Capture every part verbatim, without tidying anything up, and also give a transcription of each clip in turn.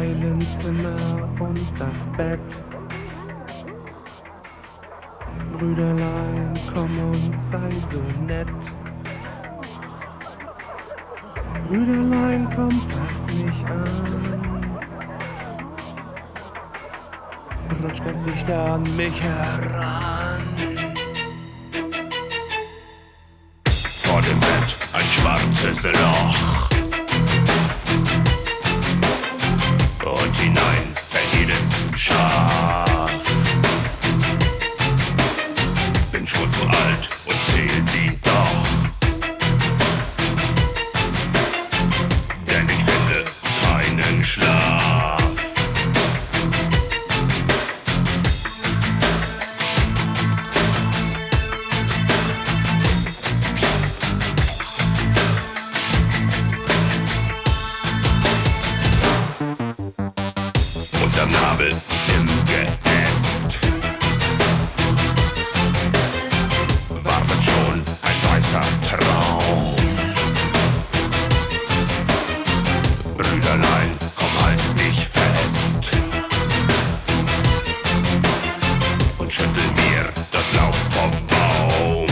teilen Zimmer und das Bett. Brüderlein, komm und sei so nett. Brüderlein, komm, fass mich an. Rutsch ganz dichter an mich heran. Vor dem Bett ein schwarzes Loch. Und hinein fällt jedes Schaf. Bin schon zu alt und zähl sie doch. Denn ich finde keinen Schlaf. Unterm Nabel im Geäst wartet schon ein weißer Traum. Brüderlein, komm, halt dich fest und schüttel mir das Laub vom Baum.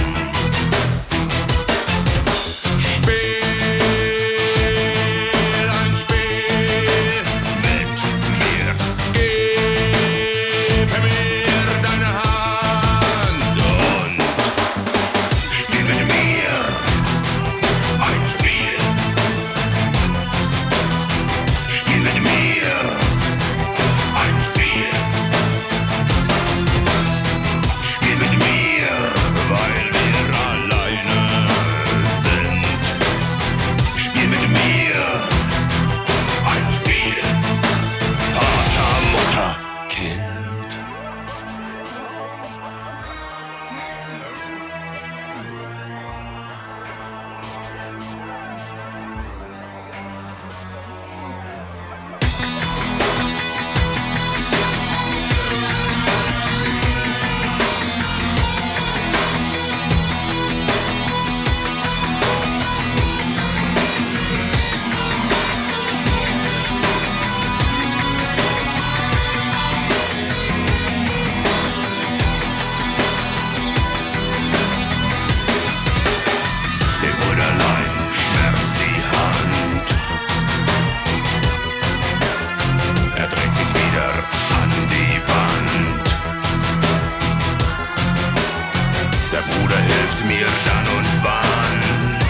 Hilft mir dann und wann,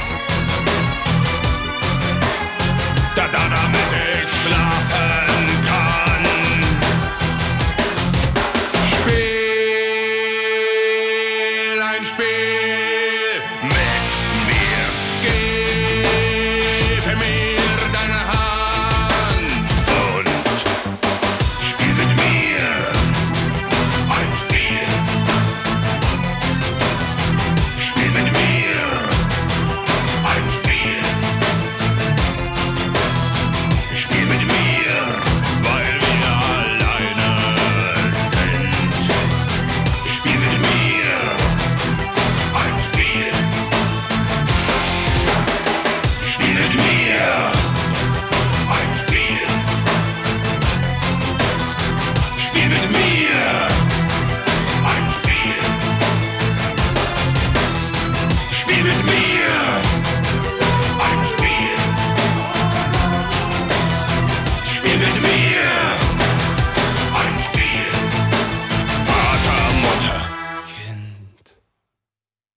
da, da, damit ich schlafen kann. Spiel ein Spiel.